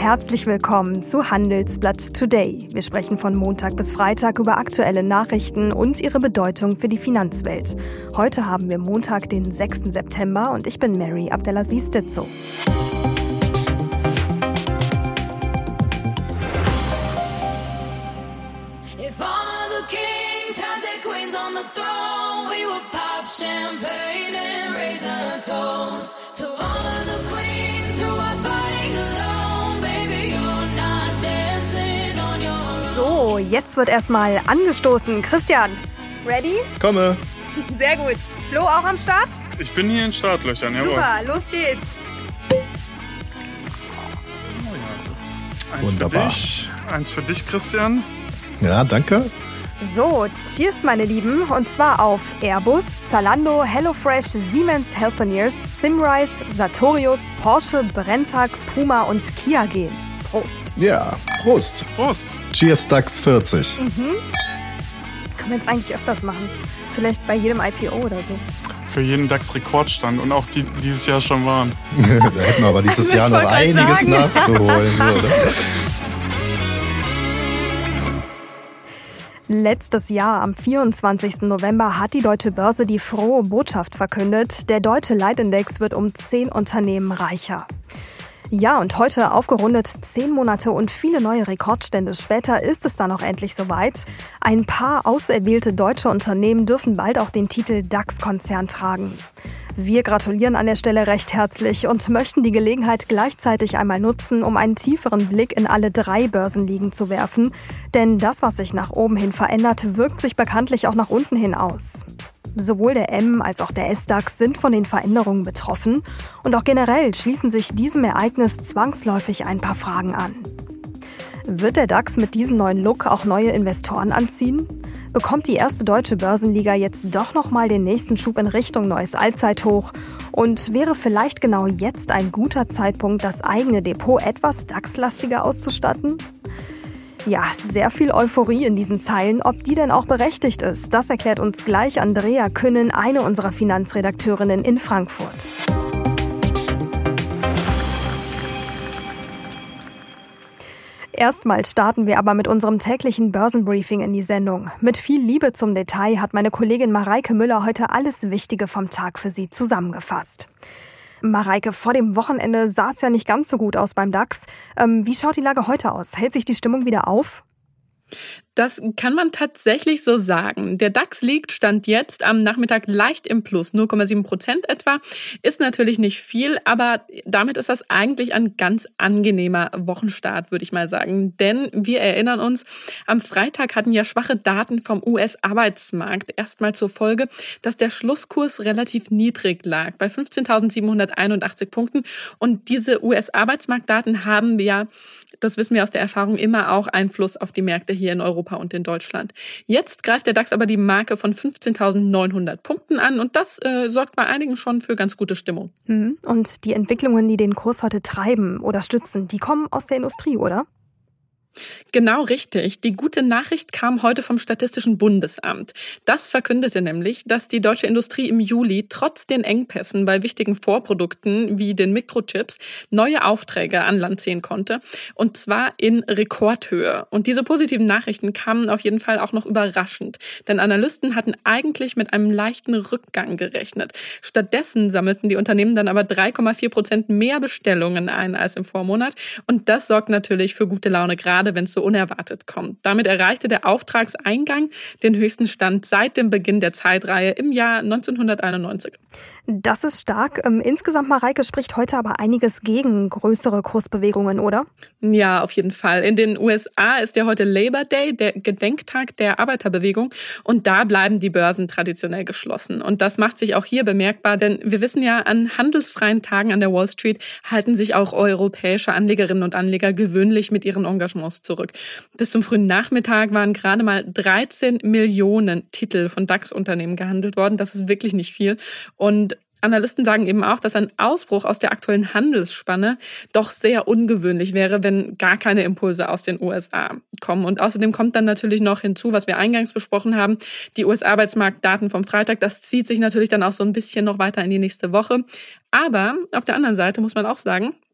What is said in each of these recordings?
Herzlich willkommen zu Handelsblatt Today. Wir sprechen von Montag bis Freitag über aktuelle Nachrichten und ihre Bedeutung für die Finanzwelt. Heute haben wir Montag, den 6. September und ich bin Mary Abdelaziz Ditzo. So, jetzt wird erstmal angestoßen. Christian, ready? Komme. Sehr gut. Flo auch am Start? Ich bin hier in Startlöchern, jawohl. Super, los geht's. Wunderbar. Eins für dich, Christian. Ja, danke. So, cheers, meine Lieben. Und zwar auf Airbus, Zalando, HelloFresh, Siemens Healthineers, Simrise, Sartorius, Porsche, Brenntag, Puma und Kia gehen. Prost. Ja, Prost. Prost. Cheers DAX 40. Können wir jetzt eigentlich öfters machen. Vielleicht bei jedem IPO oder so. Für jeden DAX-Rekordstand und auch die dieses Jahr schon waren. Da hätten wir aber dieses Jahr noch einiges nachzuholen. Oder? Letztes Jahr, am 24. November, hat die Deutsche Börse die frohe Botschaft verkündet. Der deutsche Leitindex wird um 10 Unternehmen reicher. Ja, und heute aufgerundet 10 Monate und viele neue Rekordstände später ist es dann auch endlich soweit. Ein paar auserwählte deutsche Unternehmen dürfen bald auch den Titel DAX-Konzern tragen. Wir gratulieren an der Stelle recht herzlich und möchten die Gelegenheit gleichzeitig einmal nutzen, um einen tieferen Blick in alle 3 Börsenligen zu werfen. Denn das, was sich nach oben hin verändert, wirkt sich bekanntlich auch nach unten hin aus. Sowohl der M- als auch der S-DAX sind von den Veränderungen betroffen. Und auch generell schließen sich diesem Ereignis zwangsläufig ein paar Fragen an. Wird der DAX mit diesem neuen Look auch neue Investoren anziehen? Bekommt die erste deutsche Börsenliga jetzt doch nochmal den nächsten Schub in Richtung neues Allzeithoch? Und wäre vielleicht genau jetzt ein guter Zeitpunkt, das eigene Depot etwas DAX-lastiger auszustatten? Ja, sehr viel Euphorie in diesen Zeilen. Ob die denn auch berechtigt ist, das erklärt uns gleich Andrea Künnen, eine unserer Finanzredakteurinnen in Frankfurt. Erstmal starten wir aber mit unserem täglichen Börsenbriefing in die Sendung. Mit viel Liebe zum Detail hat meine Kollegin Mareike Müller heute alles Wichtige vom Tag für Sie zusammengefasst. Mareike, vor dem Wochenende sah es ja nicht ganz so gut aus beim DAX. Wie schaut die Lage heute aus? Hält sich die Stimmung wieder auf? Das kann man tatsächlich so sagen. Der DAX liegt Stand jetzt am Nachmittag leicht im Plus, 0,7% etwa. Ist natürlich nicht viel, aber damit ist das eigentlich ein ganz angenehmer Wochenstart, würde ich mal sagen. Denn wir erinnern uns, am Freitag hatten ja schwache Daten vom US-Arbeitsmarkt erstmal zur Folge, dass der Schlusskurs relativ niedrig lag, bei 15.781 Punkten. Und diese US-Arbeitsmarktdaten haben ja, das wissen wir aus der Erfahrung, immer auch Einfluss auf die Märkte hier in Europa und in Deutschland. Jetzt greift der DAX aber die Marke von 15.900 Punkten an und das sorgt bei einigen schon für ganz gute Stimmung. Und die Entwicklungen, die den Kurs heute treiben oder stützen, die kommen aus der Industrie, oder? Genau richtig. Die gute Nachricht kam heute vom Statistischen Bundesamt. Das verkündete nämlich, dass die deutsche Industrie im Juli trotz den Engpässen bei wichtigen Vorprodukten wie den Mikrochips neue Aufträge an Land ziehen konnte. Und zwar in Rekordhöhe. Und diese positiven Nachrichten kamen auf jeden Fall auch noch überraschend. Denn Analysten hatten eigentlich mit einem leichten Rückgang gerechnet. Stattdessen sammelten die Unternehmen dann aber 3,4% mehr Bestellungen ein als im Vormonat. Und das sorgt natürlich für gute Laune, gerade wenn es so unerwartet kommt. Damit erreichte der Auftragseingang den höchsten Stand seit dem Beginn der Zeitreihe im Jahr 1991. Das ist stark. Insgesamt, Mareike, spricht heute aber einiges gegen größere Kursbewegungen, oder? Ja, auf jeden Fall. In den USA ist ja heute Labor Day, der Gedenktag der Arbeiterbewegung. Und da bleiben die Börsen traditionell geschlossen. Und das macht sich auch hier bemerkbar, denn wir wissen ja, an handelsfreien Tagen an der Wall Street halten sich auch europäische Anlegerinnen und Anleger gewöhnlich mit ihren Engagements zurück. Bis zum frühen Nachmittag waren gerade mal 13 Millionen Titel von DAX-Unternehmen gehandelt worden. Das ist wirklich nicht viel. Und Analysten sagen eben auch, dass ein Ausbruch aus der aktuellen Handelsspanne doch sehr ungewöhnlich wäre, wenn gar keine Impulse aus den USA kommen. Und außerdem kommt dann natürlich noch hinzu, was wir eingangs besprochen haben, die US-Arbeitsmarktdaten vom Freitag. Das zieht sich natürlich dann auch so ein bisschen noch weiter in die nächste Woche. Aber auf der anderen Seite muss man auch sagen,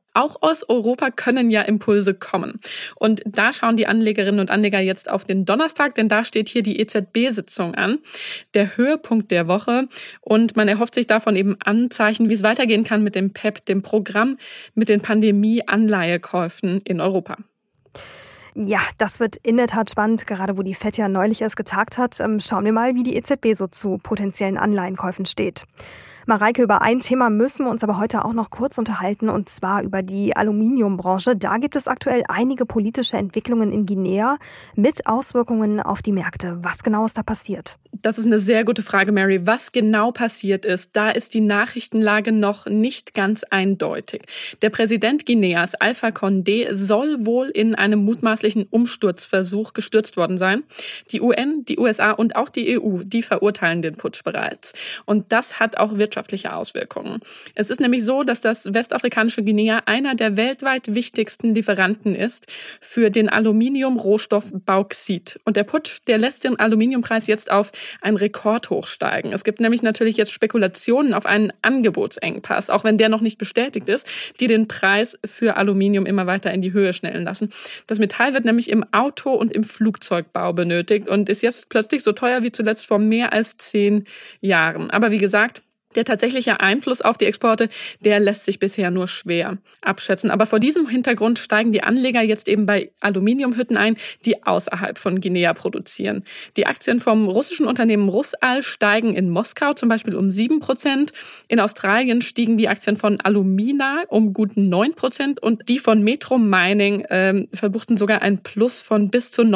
Auch aus Europa können ja Impulse kommen. Und da schauen die Anlegerinnen und Anleger jetzt auf den Donnerstag, denn da steht hier die EZB-Sitzung an, der Höhepunkt der Woche. Und man erhofft sich davon eben Anzeichen, wie es weitergehen kann mit dem PEPP, dem Programm mit den Pandemie-Anleihekäufen in Europa. Ja, das wird in der Tat spannend, gerade wo die FED ja neulich erst getagt hat. Schauen wir mal, wie die EZB so zu potenziellen Anleihenkäufen steht. Mareike, über ein Thema müssen wir uns aber heute auch noch kurz unterhalten, und zwar über die Aluminiumbranche. Da gibt es aktuell einige politische Entwicklungen in Guinea mit Auswirkungen auf die Märkte. Was genau ist da passiert? Das ist eine sehr gute Frage, Mary. Was genau passiert ist, da ist die Nachrichtenlage noch nicht ganz eindeutig. Der Präsident Guineas, Alpha Condé, soll wohl in einem mutmaßlichen Umsturzversuch gestürzt worden sein. Die UN, die USA und auch die EU, die verurteilen den Putsch bereits. Und das hat auch wirtschaftliche Auswirkungen. Es ist nämlich so, dass das westafrikanische Guinea einer der weltweit wichtigsten Lieferanten ist für den Aluminiumrohstoff Bauxit. Und der Putsch, der lässt den Aluminiumpreis jetzt auf einen Rekordhoch steigen. Es gibt nämlich natürlich jetzt Spekulationen auf einen Angebotsengpass, auch wenn der noch nicht bestätigt ist, die den Preis für Aluminium immer weiter in die Höhe schnellen lassen. Das Metall wird nämlich im Auto- und im Flugzeugbau benötigt und ist jetzt plötzlich so teuer wie zuletzt vor mehr als 10 Jahren. Aber wie gesagt, der tatsächliche Einfluss auf die Exporte, der lässt sich bisher nur schwer abschätzen. Aber vor diesem Hintergrund steigen die Anleger jetzt eben bei Aluminiumhütten ein, die außerhalb von Guinea produzieren. Die Aktien vom russischen Unternehmen Rusal steigen in Moskau zum Beispiel um 7%. In Australien stiegen die Aktien von Alumina um gut 9% und die von Metro Mining verbuchten sogar ein Plus von bis zu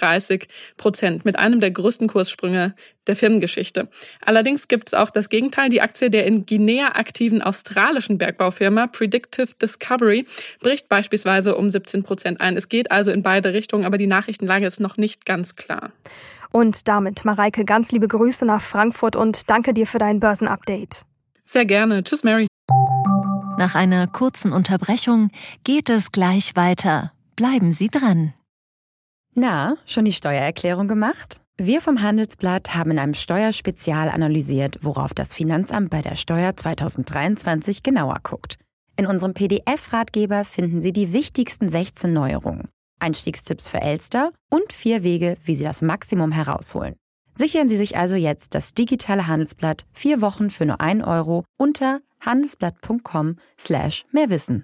39% mit einem der größten Kurssprünge der Firmengeschichte. Allerdings gibt es auch das Gegenteil. Die Aktie der in Guinea aktiven australischen Bergbaufirma Predictive Discovery bricht beispielsweise um 17% ein. Es geht also in beide Richtungen, aber die Nachrichtenlage ist noch nicht ganz klar. Und damit, Mareike, ganz liebe Grüße nach Frankfurt und danke dir für dein Börsenupdate. Sehr gerne. Tschüss, Mary. Nach einer kurzen Unterbrechung geht es gleich weiter. Bleiben Sie dran. Na, schon die Steuererklärung gemacht? Wir vom Handelsblatt haben in einem Steuerspezial analysiert, worauf das Finanzamt bei der Steuer 2023 genauer guckt. In unserem PDF-Ratgeber finden Sie die wichtigsten 16 Neuerungen, Einstiegstipps für Elster und 4 Wege, wie Sie das Maximum herausholen. Sichern Sie sich also jetzt das digitale Handelsblatt 4 Wochen für nur 1 Euro unter handelsblatt.com/mehrwissen.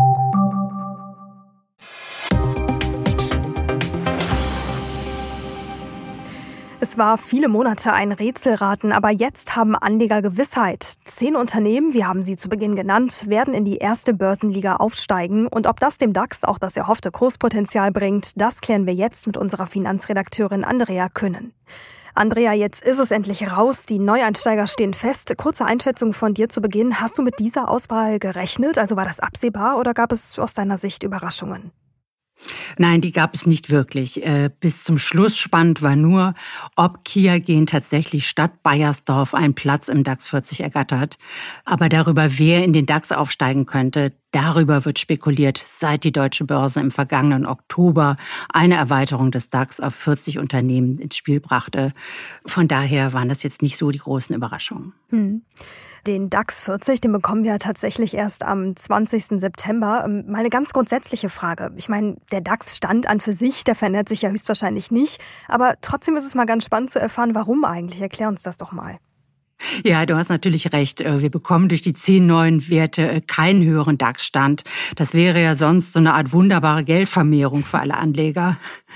Es war viele Monate ein Rätselraten, aber jetzt haben Anleger Gewissheit. 10 Unternehmen, wir haben sie zu Beginn genannt, werden in die erste Börsenliga aufsteigen. Und ob das dem DAX auch das erhoffte Kurspotenzial bringt, das klären wir jetzt mit unserer Finanzredakteurin Andrea Künnen. Andrea, jetzt ist es endlich raus. Die Neueinsteiger stehen fest. Kurze Einschätzung von dir zu Beginn. Hast du mit dieser Auswahl gerechnet? Also war das absehbar oder gab es aus deiner Sicht Überraschungen? Nein, die gab es nicht wirklich. Bis zum Schluss spannend war nur, ob Kia Gen tatsächlich statt Baiersdorf einen Platz im DAX 40 ergattert. Aber darüber, wer in den DAX aufsteigen könnte, darüber wird spekuliert, seit die Deutsche Börse im vergangenen Oktober eine Erweiterung des DAX auf 40 Unternehmen ins Spiel brachte. Von daher waren das jetzt nicht so die großen Überraschungen. Den DAX 40, den bekommen wir tatsächlich erst am 20. September. Mal eine ganz grundsätzliche Frage. Ich meine, der DAX-Stand an für sich, der verändert sich ja höchstwahrscheinlich nicht. Aber trotzdem ist es mal ganz spannend zu erfahren, warum eigentlich. Erklär uns das doch mal. Ja, du hast natürlich recht. Wir bekommen durch die 10 neuen Werte keinen höheren DAX-Stand. Das wäre ja sonst so eine Art wunderbare Geldvermehrung für alle Anleger.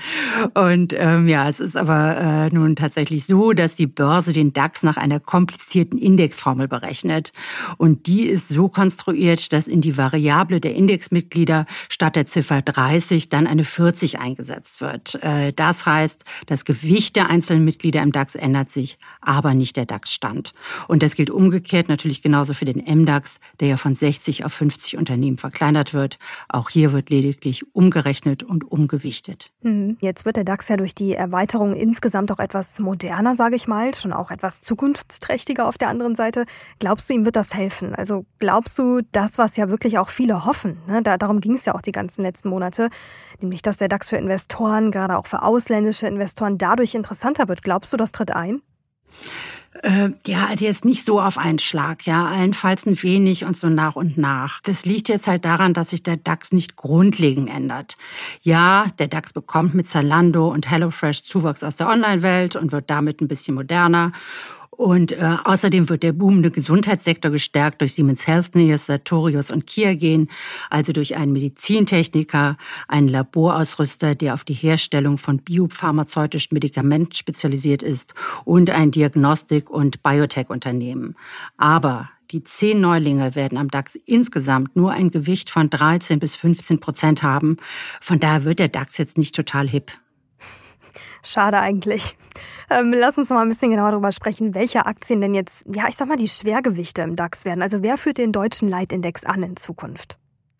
Und es ist aber nun tatsächlich so, dass die Börse den DAX nach einer komplizierten Indexformel berechnet. Und die ist so konstruiert, dass in die Variable der Indexmitglieder statt der Ziffer 30 dann eine 40 eingesetzt wird. Das heißt, das Gewicht der einzelnen Mitglieder im DAX ändert sich, aber nicht der DAX-Stand. Und das gilt umgekehrt natürlich genauso für den MDAX, der ja von 60 auf 50 Unternehmen verkleinert wird. Auch hier wird lediglich umgerechnet und umgewichtet. Jetzt wird der DAX ja durch die Erweiterung insgesamt auch etwas moderner, sage ich mal, schon auch etwas zukunftsträchtiger auf der anderen Seite. Glaubst du, ihm wird das helfen? Also glaubst du, das, was ja wirklich auch viele hoffen, ne? Darum ging es ja auch die ganzen letzten Monate, nämlich dass der DAX für Investoren, gerade auch für ausländische Investoren, dadurch interessanter wird. Glaubst du, das tritt ein? Also jetzt nicht so auf einen Schlag, allenfalls ein wenig und so nach und nach. Das liegt jetzt halt daran, dass sich der DAX nicht grundlegend ändert. Ja, der DAX bekommt mit Zalando und HelloFresh Zuwachs aus der Online-Welt und wird damit ein bisschen moderner. Und außerdem wird der boomende Gesundheitssektor gestärkt durch Siemens Healthineers, Sartorius und Qiagen, also durch einen Medizintechniker, einen Laborausrüster, der auf die Herstellung von biopharmazeutischen Medikamenten spezialisiert ist, und ein Diagnostik- und Biotech-Unternehmen. Aber die 10 Neulinge werden am DAX insgesamt nur ein Gewicht von 13-15% haben. Von daher wird der DAX jetzt nicht total hip. Schade eigentlich. Lass uns noch mal ein bisschen genauer darüber sprechen, welche Aktien denn jetzt, die Schwergewichte im DAX werden. Also wer führt den deutschen Leitindex an in Zukunft?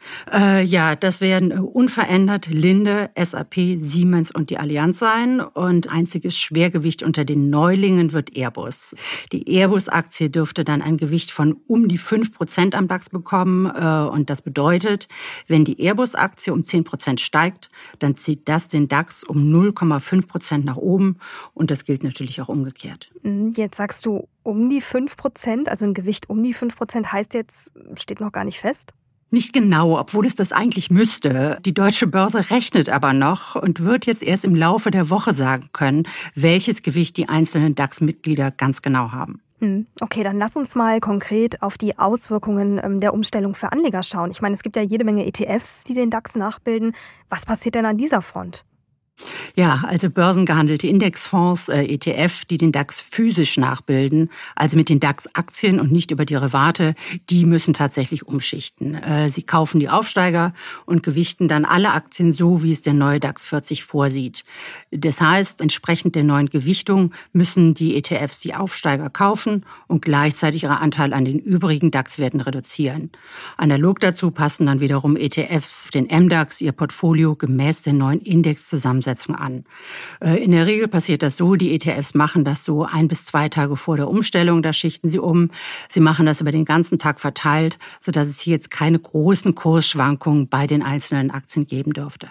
Das werden unverändert Linde, SAP, Siemens und die Allianz sein. Und einziges Schwergewicht unter den Neulingen wird Airbus. Die Airbus-Aktie dürfte dann ein Gewicht von um die 5% am DAX bekommen. Und das bedeutet, wenn die Airbus-Aktie um 10% steigt, dann zieht das den DAX um 0,5% nach oben. Und das gilt natürlich auch umgekehrt. Jetzt sagst du um die 5%, also ein Gewicht um die 5% heißt jetzt, steht noch gar nicht fest? Nicht genau, obwohl es das eigentlich müsste. Die Deutsche Börse rechnet aber noch und wird jetzt erst im Laufe der Woche sagen können, welches Gewicht die einzelnen DAX-Mitglieder ganz genau haben. Okay, dann lass uns mal konkret auf die Auswirkungen der Umstellung für Anleger schauen. Ich meine, es gibt ja jede Menge ETFs, die den DAX nachbilden. Was passiert denn an dieser Front? Ja, also börsengehandelte Indexfonds, ETF, die den DAX physisch nachbilden, also mit den DAX-Aktien und nicht über Derivate, die müssen tatsächlich umschichten. Sie kaufen die Aufsteiger und gewichten dann alle Aktien so, wie es der neue DAX 40 vorsieht. Das heißt, entsprechend der neuen Gewichtung müssen die ETFs die Aufsteiger kaufen und gleichzeitig ihre Anteile an den übrigen DAX-Werten reduzieren. Analog dazu passen dann wiederum ETFs den MDAX ihr Portfolio gemäß der neuen Indexzusammensetzung an. In der Regel passiert das so, die ETFs machen das so 1 bis 2 Tage vor der Umstellung, da schichten sie um. Sie machen das über den ganzen Tag verteilt, sodass es hier jetzt keine großen Kursschwankungen bei den einzelnen Aktien geben dürfte.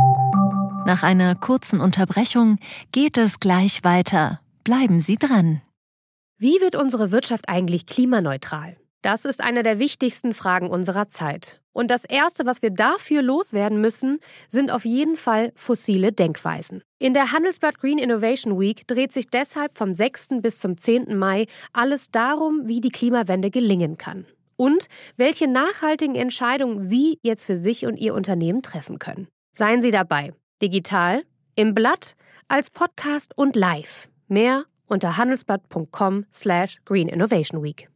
Nach einer kurzen Unterbrechung geht es gleich weiter. Bleiben Sie dran. Wie wird unsere Wirtschaft eigentlich klimaneutral? Das ist eine der wichtigsten Fragen unserer Zeit. Und das Erste, was wir dafür loswerden müssen, sind auf jeden Fall fossile Denkweisen. In der Handelsblatt Green Innovation Week dreht sich deshalb vom 6. bis zum 10. Mai alles darum, wie die Klimawende gelingen kann. Und welche nachhaltigen Entscheidungen Sie jetzt für sich und Ihr Unternehmen treffen können. Seien Sie dabei. Digital, im Blatt, als Podcast und live. Mehr unter handelsblatt.com/Green Innovation Week.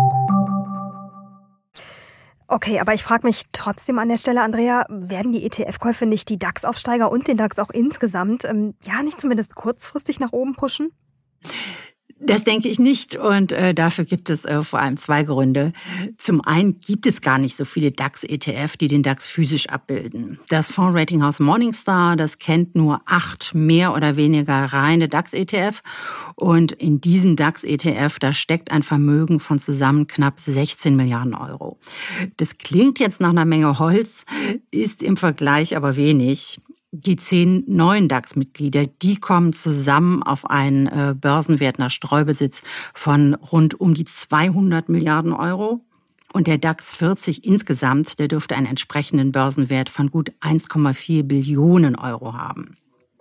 Okay, aber ich frage mich trotzdem an der Stelle, Andrea, werden die ETF-Käufe nicht die DAX-Aufsteiger und den DAX auch insgesamt, nicht zumindest kurzfristig nach oben pushen? Das denke ich nicht und dafür gibt es vor allem 2 Gründe. Zum einen gibt es gar nicht so viele DAX-ETF, die den DAX physisch abbilden. Das Fondsratinghaus Morningstar, das kennt nur 8 mehr oder weniger reine DAX-ETF und in diesen DAX-ETF, da steckt ein Vermögen von zusammen knapp 16 Milliarden Euro. Das klingt jetzt nach einer Menge Holz, ist im Vergleich aber wenig. Die 10 neuen DAX-Mitglieder, die kommen zusammen auf einen Börsenwert nach Streubesitz von rund um die 200 Milliarden Euro. Und der DAX 40 insgesamt, der dürfte einen entsprechenden Börsenwert von gut 1,4 Billionen Euro haben.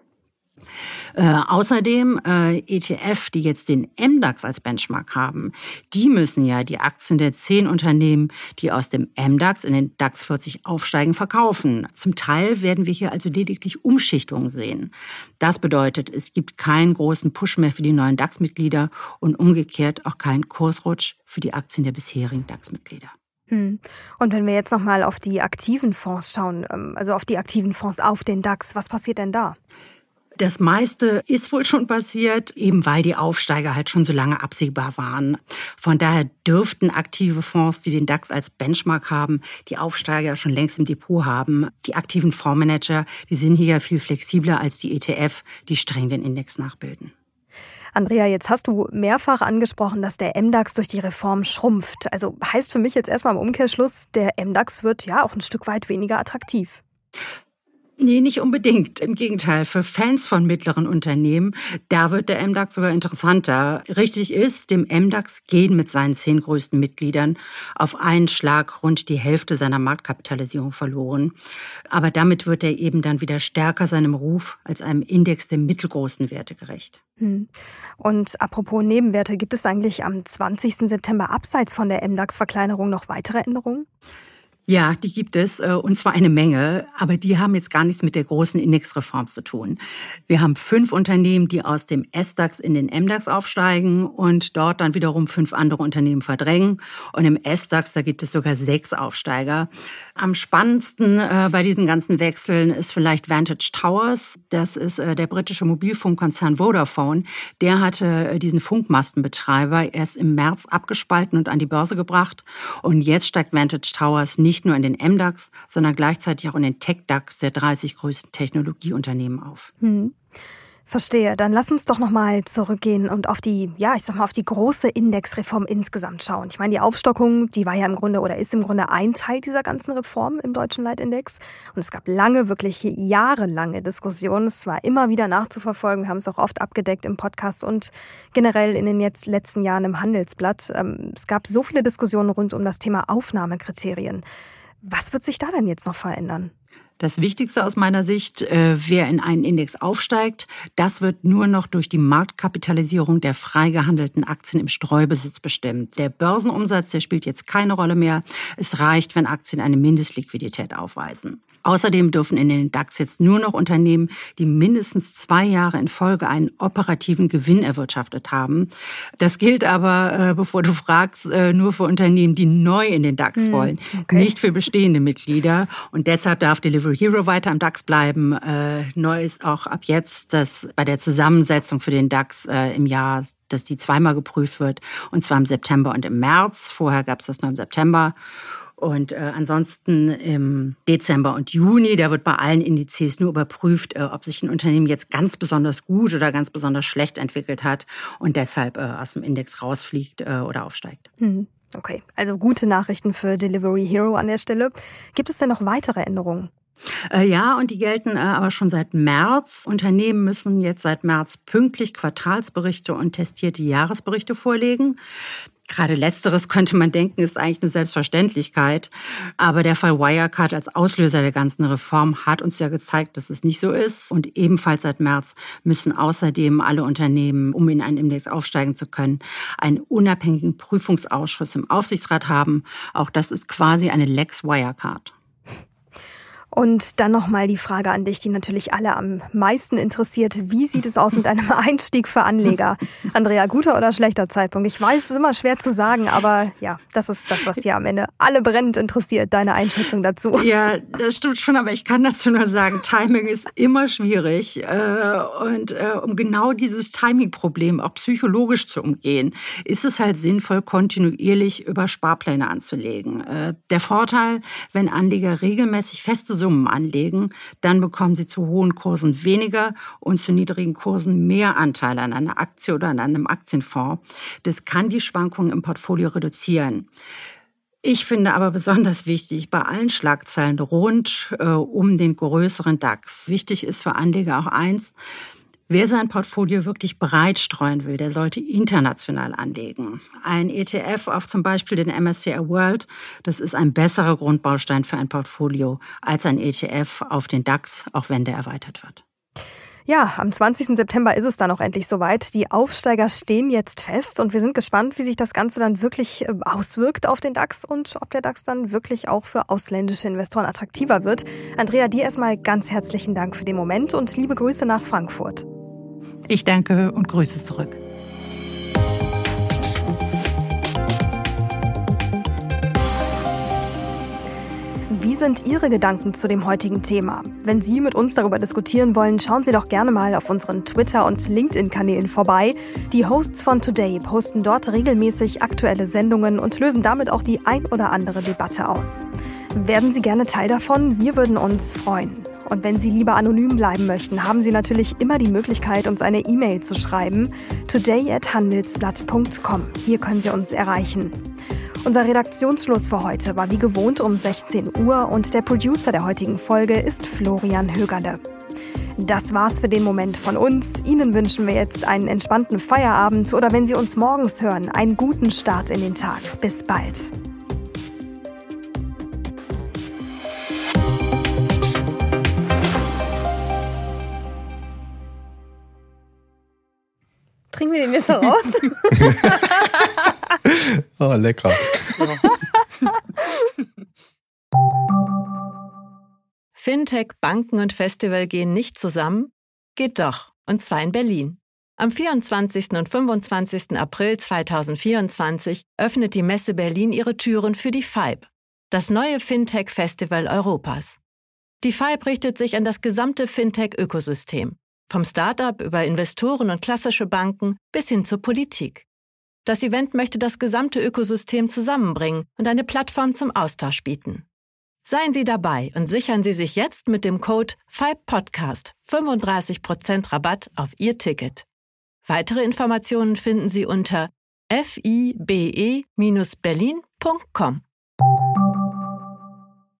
Außerdem ETF, die jetzt den MDAX als Benchmark haben, die müssen ja die Aktien der 10 Unternehmen, die aus dem MDAX in den DAX 40 aufsteigen, verkaufen. Zum Teil werden wir hier also lediglich Umschichtungen sehen. Das bedeutet, es gibt keinen großen Push mehr für die neuen DAX-Mitglieder und umgekehrt auch keinen Kursrutsch für die Aktien der bisherigen DAX-Mitglieder. Und wenn wir jetzt nochmal auf die aktiven Fonds schauen, also auf die aktiven Fonds auf den DAX, was passiert denn da? Das meiste ist wohl schon passiert, eben weil die Aufsteiger halt schon so lange absehbar waren. Von daher dürften aktive Fonds, die den DAX als Benchmark haben, die Aufsteiger schon längst im Depot haben. Die aktiven Fondsmanager, die sind hier viel flexibler als die ETF, die streng den Index nachbilden. Andrea, jetzt hast du mehrfach angesprochen, dass der MDAX durch die Reform schrumpft. Also heißt für mich jetzt erstmal im Umkehrschluss, der MDAX wird ja auch ein Stück weit weniger attraktiv. Nee, nicht unbedingt. Im Gegenteil, für Fans von mittleren Unternehmen, da wird der MDAX sogar interessanter. Richtig ist, dem MDAX gehen mit seinen 10 größten Mitgliedern auf einen Schlag rund die Hälfte seiner Marktkapitalisierung verloren. Aber damit wird er eben dann wieder stärker seinem Ruf als einem Index der mittelgroßen Werte gerecht. Und apropos Nebenwerte, gibt es eigentlich am 20. September abseits von der MDAX-Verkleinerung noch weitere Änderungen? Ja, die gibt es, und zwar eine Menge, aber die haben jetzt gar nichts mit der großen Indexreform zu tun. Wir haben 5 Unternehmen, die aus dem SDAX in den MDAX aufsteigen und dort dann wiederum 5 andere Unternehmen verdrängen. Und im SDAX, da gibt es sogar 6 Aufsteiger. Am spannendsten bei diesen ganzen Wechseln ist vielleicht Vantage Towers. Das ist der britische Mobilfunkkonzern Vodafone. Der hatte diesen Funkmastenbetreiber erst im März abgespalten und an die Börse gebracht. Und jetzt steigt Vantage Towers nicht nur in den MDAX, sondern gleichzeitig auch in den Tech-DAX der 30 größten Technologieunternehmen auf. Verstehe. Dann lass uns doch nochmal zurückgehen und auf die, auf die große Indexreform insgesamt schauen. Ich meine, die Aufstockung, die war ja im Grunde oder ist im Grunde ein Teil dieser ganzen Reform im deutschen Leitindex. Und es gab wirklich jahrelange Diskussionen. Es war immer wieder nachzuverfolgen. Wir haben es auch oft abgedeckt im Podcast und generell in den letzten Jahren im Handelsblatt. Es gab so viele Diskussionen rund um das Thema Aufnahmekriterien. Was wird sich da denn jetzt noch verändern? Das Wichtigste aus meiner Sicht, wer in einen Index aufsteigt, das wird nur noch durch die Marktkapitalisierung der frei gehandelten Aktien im Streubesitz bestimmt. Der Börsenumsatz, der spielt jetzt keine Rolle mehr. Es reicht, wenn Aktien eine Mindestliquidität aufweisen. Außerdem dürfen in den DAX jetzt nur noch Unternehmen, die mindestens 2 Jahre in Folge einen operativen Gewinn erwirtschaftet haben. Das gilt aber, bevor du fragst, nur für Unternehmen, die neu in den DAX wollen, nicht für bestehende Mitglieder. Und deshalb darf Delivery Hero weiter im DAX bleiben. Neu ist auch ab jetzt, dass bei der Zusammensetzung für den DAX im Jahr, dass die zweimal geprüft wird, und zwar im September und im März. Vorher gab es das nur im September. Und ansonsten im Dezember und Juni, da wird bei allen Indizes nur überprüft, ob sich ein Unternehmen jetzt ganz besonders gut oder ganz besonders schlecht entwickelt hat und deshalb aus dem Index rausfliegt oder aufsteigt. Okay, also gute Nachrichten für Delivery Hero an der Stelle. Gibt es denn noch weitere Änderungen? Ja, und die gelten aber schon seit März. Unternehmen müssen jetzt seit März pünktlich Quartalsberichte und testierte Jahresberichte vorlegen. Gerade Letzteres könnte man denken, ist eigentlich eine Selbstverständlichkeit. Aber der Fall Wirecard als Auslöser der ganzen Reform hat uns ja gezeigt, dass es nicht so ist. Und ebenfalls seit März müssen außerdem alle Unternehmen, um in einen Index aufsteigen zu können, einen unabhängigen Prüfungsausschuss im Aufsichtsrat haben. Auch das ist quasi eine Lex Wirecard. Und dann nochmal die Frage an dich, die natürlich alle am meisten interessiert. Wie sieht es aus mit einem Einstieg für Anleger? Andrea, guter oder schlechter Zeitpunkt? Ich weiß, es ist immer schwer zu sagen, aber ja, das ist das, was dir am Ende alle brennend interessiert, deine Einschätzung dazu. Ja, das stimmt schon, aber ich kann dazu nur sagen, Timing ist immer schwierig. Und um genau dieses Timing-Problem auch psychologisch zu umgehen, ist es halt sinnvoll, kontinuierlich über Sparpläne anzulegen. Der Vorteil, wenn Anleger regelmäßig feste Summen anlegen, dann bekommen sie zu hohen Kursen weniger und zu niedrigen Kursen mehr Anteile an einer Aktie oder an einem Aktienfonds. Das kann die Schwankungen im Portfolio reduzieren. Ich finde aber besonders wichtig, bei allen Schlagzeilen rund um den größeren DAX, wichtig ist für Anleger auch eins: Wer sein Portfolio wirklich breit streuen will, der sollte international anlegen. Ein ETF auf zum Beispiel den MSCI World, das ist ein besserer Grundbaustein für ein Portfolio als ein ETF auf den DAX, auch wenn der erweitert wird. Ja, am 20. September ist es dann auch endlich soweit. Die Aufsteiger stehen jetzt fest und wir sind gespannt, wie sich das Ganze dann wirklich auswirkt auf den DAX und ob der DAX dann wirklich auch für ausländische Investoren attraktiver wird. Andrea, dir erstmal ganz herzlichen Dank für den Moment und liebe Grüße nach Frankfurt. Ich danke und Grüße zurück. Wie sind Ihre Gedanken zu dem heutigen Thema? Wenn Sie mit uns darüber diskutieren wollen, schauen Sie doch gerne mal auf unseren Twitter- und LinkedIn-Kanälen vorbei. Die Hosts von Today posten dort regelmäßig aktuelle Sendungen und lösen damit auch die ein oder andere Debatte aus. Werden Sie gerne Teil davon? Wir würden uns freuen. Und wenn Sie lieber anonym bleiben möchten, haben Sie natürlich immer die Möglichkeit, uns eine E-Mail zu schreiben. today@handelsblatt.com. Hier können Sie uns erreichen. Unser Redaktionsschluss für heute war wie gewohnt um 16 Uhr und der Producer der heutigen Folge ist Florian Högerle. Das war's für den Moment von uns. Ihnen wünschen wir jetzt einen entspannten Feierabend oder wenn Sie uns morgens hören, einen guten Start in den Tag. Bis bald. Trinken wir den jetzt so raus? Oh, lecker. Fintech, Banken und Festival gehen nicht zusammen? Geht doch, und zwar in Berlin. Am 24. und 25. April 2024 öffnet die Messe Berlin ihre Türen für die FIBE, das neue Fintech-Festival Europas. Die FIBE richtet sich an das gesamte Fintech-Ökosystem, vom Start-up über Investoren und klassische Banken bis hin zur Politik. Das Event möchte das gesamte Ökosystem zusammenbringen und eine Plattform zum Austausch bieten. Seien Sie dabei und sichern Sie sich jetzt mit dem Code FIBE-Podcast 35% Rabatt auf Ihr Ticket. Weitere Informationen finden Sie unter fibe-berlin.com.